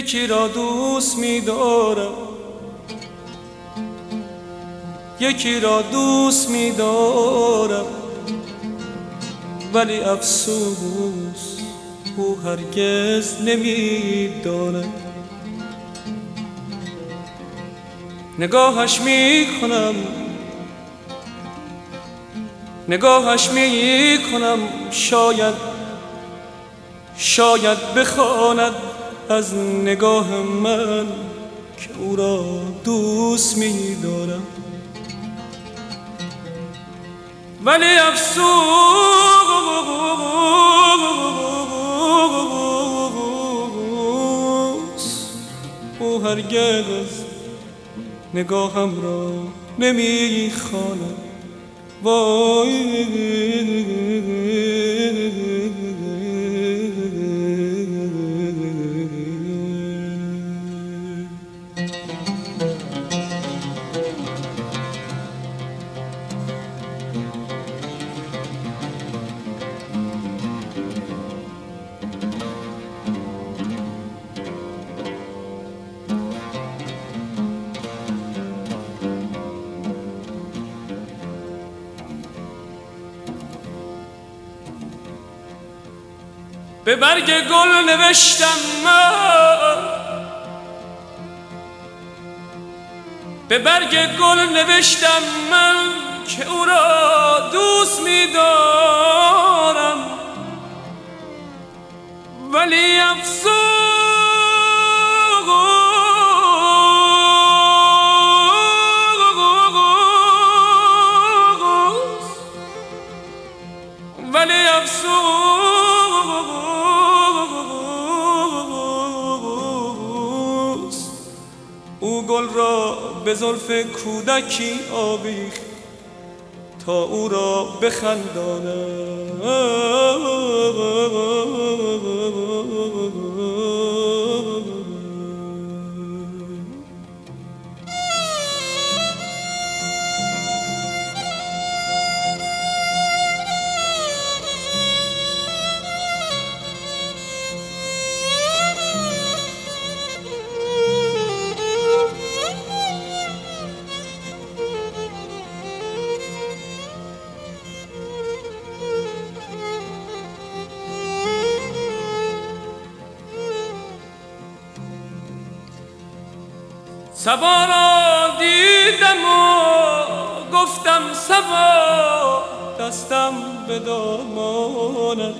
یکی را دوست می‌دارم، یکی را دوست می‌دارم، ولی افسوس او هرگز نمی‌داند. نگاهش می‌کنم، نگاهش می‌کنم، شاید بخواند از نگاه من که او را دوست می‌دارم، ولی افسوس او هرگز نگاهم را نمی‌خواند. وای به برگ گل نوشتم من، به برگ گل نوشتم من که او را دوست می‌دارم، ولی افسوس او گل را به زلف کودکی آویخت تا او را بخنداند. صبا را دیدم و گفتم صبا، دستم به دامانت.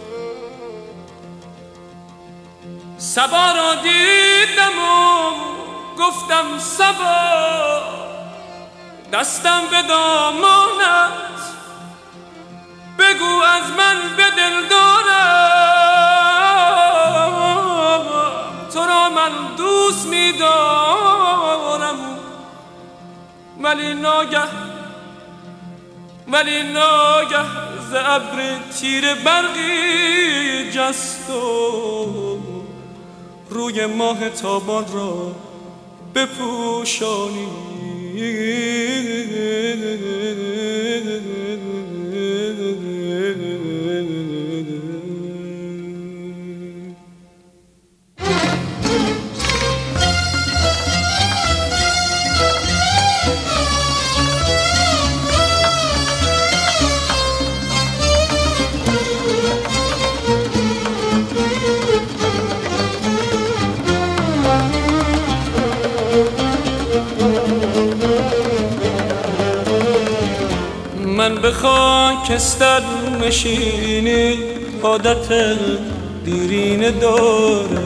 صبا را دیدم و گفتم صبا، دستم به دامانت. بگو از من به دل دارم، تو را من دوست می‌دارم، ولی ناگه ز ابر تیر برقی جست و روی ماه تابان را بپوشانی. من به خاکستر نشینی عادت دیرینه داره،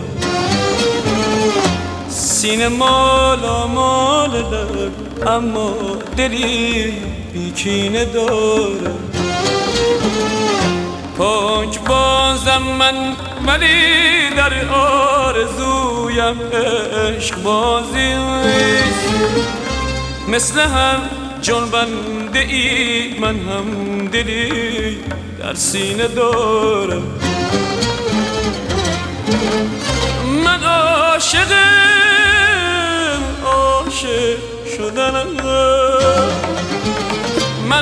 سینه مال در اما دلی بیکینه داره. پاک بازم من ولی در آرزویم عشق بازی، مثل هر جنبنده ای من هم دلی در سینه دارم. من عاشق شدنم، من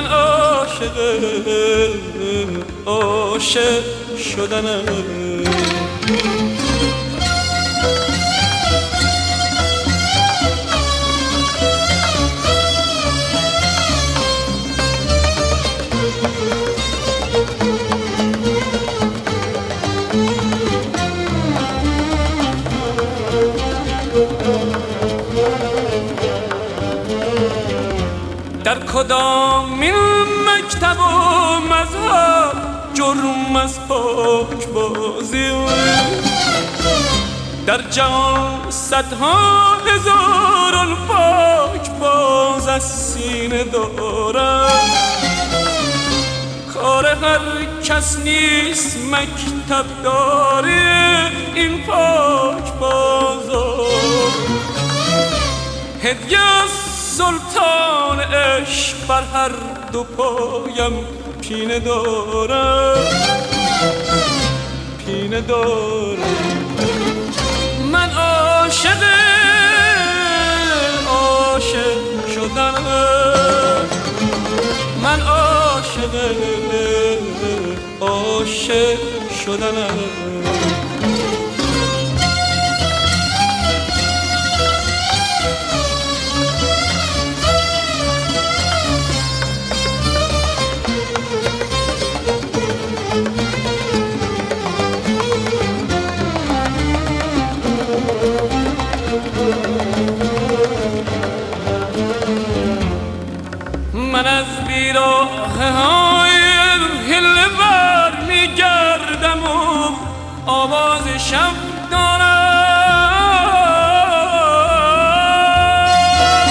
عاشق شدنم. در کدامین مکتب و مذهب جرم از پاک بازی؟ در جهان صدها هزاران پاک باز از سینه دارم. کار هر کس نیست مکتب داری این پاک بازار. هدیه از سلطان عشق بر هر دو پایم پینه دارم، پینه دارم. من عاشق شدنم، من عاشق شدنم. من از بیراههای هله بر میگردم و آواز شب دارم.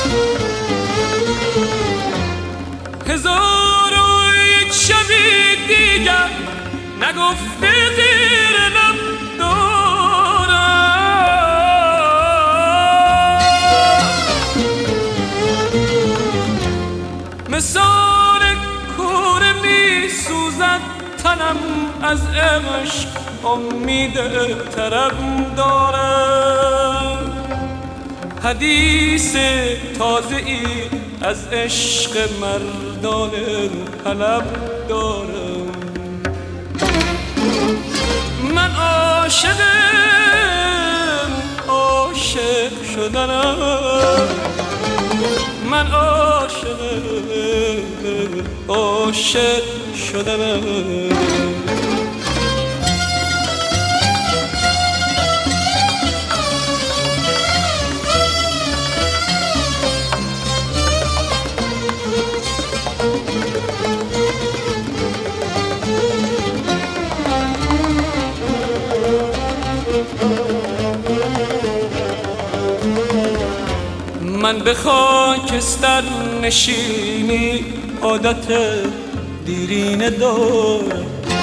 هزار و یک شبی دیگر نگفته زیر لب مثال کوره می سوزد تنم از عشق، امید طرب دارم. حدیث تازه ای از عشق مردان حلب دارم. من عاشقم، عاشق شدنم. من عاشق شدنم. من به خاکستر نشینی عادت دیرینه دارم.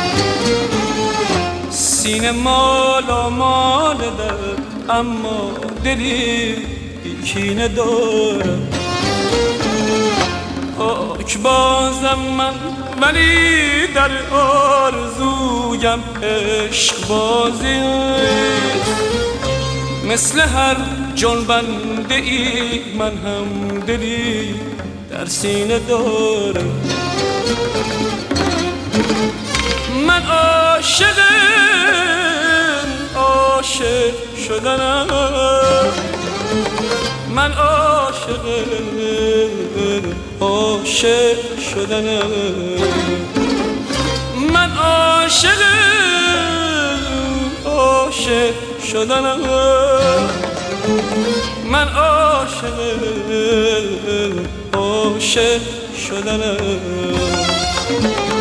سینه مالا مال در اما دلی کینه دارم. پاک بازم من ولی در آرزویم عشق بازی. مثل هر جنبنده ای من هم دلی در سینه دارم. من عاشقم، عاشق شدنم. من عاشق شدنم. من عاشق شدنم. من عاشق شدنم.